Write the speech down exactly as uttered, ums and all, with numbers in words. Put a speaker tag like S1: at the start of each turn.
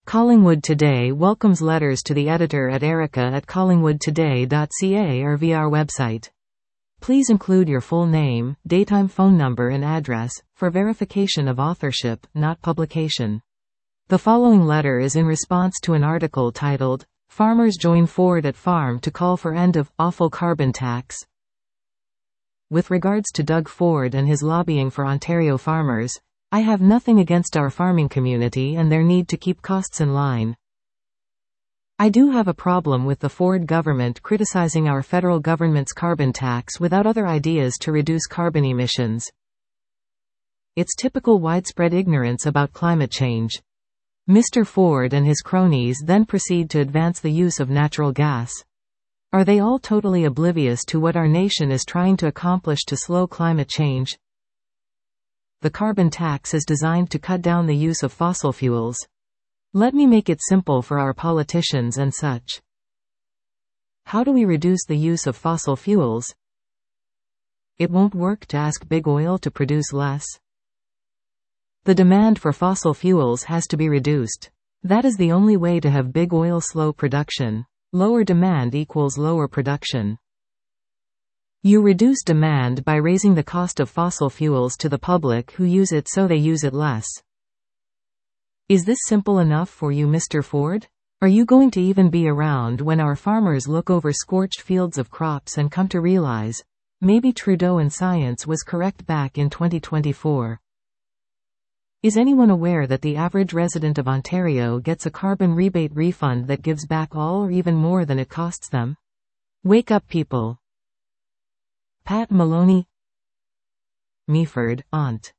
S1: Collingwood Today welcomes letters to the editor at erica at collingwood today dot c a or via our website. Please include your full name, daytime phone number and address, for verification of authorship, not publication. The following letter is in response to an article titled, Farmers Join Ford at Farm to Call for End of Awful Carbon Tax. With regards to Doug Ford and his lobbying for Ontario farmers, I have nothing against our farming community and their need to keep costs in line. I do have a problem with the Ford government criticizing our federal government's carbon tax without other ideas to reduce carbon emissions. It's typical widespread ignorance about climate change. Mister Ford and his cronies then proceed to advance the use of natural gas. Are they all totally oblivious to what our nation is trying to accomplish to slow climate change? The carbon tax is designed to cut down the use of fossil fuels. Let me make it simple for our politicians and such. How do we reduce the use of fossil fuels? It won't work to ask big oil to produce less. The demand for fossil fuels has to be reduced. That is the only way to have big oil slow production. Lower demand equals lower production. You reduce demand by raising the cost of fossil fuels to the public who use it so they use it less. Is this simple enough for you, Mister Ford? Are you going to even be around when our farmers look over scorched fields of crops and come to realize, maybe Trudeau and science was correct back in twenty twenty-four? Is anyone aware that the average resident of Ontario gets a carbon rebate refund that gives back all or even more than it costs them? Wake up, people. Pat Maloney, Meaford, Ont.